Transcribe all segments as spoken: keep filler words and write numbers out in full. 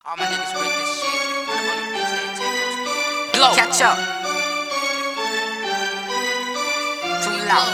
All my niggas with this shit. Run up on the bitch, they take no speed. Blow. Catch up. Too loud.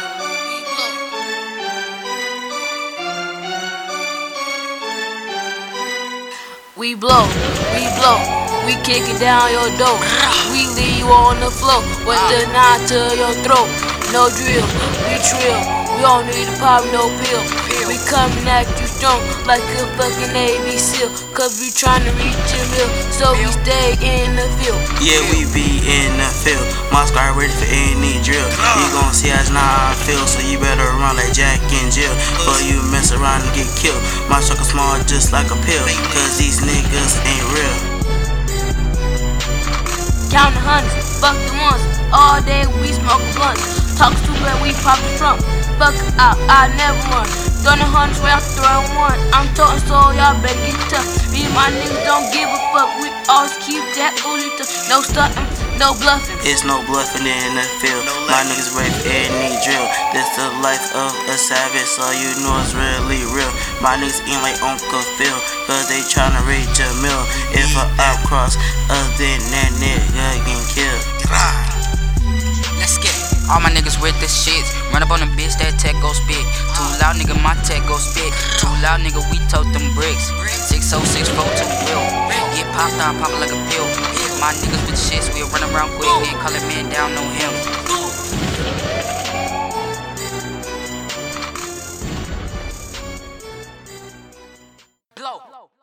We blow, we blow, we kick it down your door. We leave you on the floor with the nine to your throat. No drill, we trill, we don't need to pop no pill. We coming at you strong like a fucking Navy SEAL. Cause we tryna reach your mill, so we stay in the field. Yeah, we be in the field. My squad ready for any drill. You gon' see us now how I feel, so you better run like Jack in jail. Before you mess around and get killed. My circle small just like a pill, cause these niggas ain't real. Count the hundreds, fuck the ones. All day we smoke blunts. Talk stupid, we pop the trunk. Fuck out, I never run. Throwing the hundreds where I'm throwing one. I'm talking so y'all better get tough. Me and my niggas don't give a fuck. We always keep that booty tough. No stunting, no bluffing. It's no bluffing in the field. My niggas ready for any drill. This the life of a savage, so you know it's really real. My niggas ain't like Uncle Phil, cause they tryna reach a mill. If I up cross, other than that nigga get killed. Let's get it. All my niggas with this shit. Run up on the bitch, that tech go spit. Too loud, nigga, my tech go spit. Too loud, nigga, we tote them bricks. six oh six four two real. Get popped out, pop like a pill. My niggas with shits, we'll run around quick, then call it man down on him.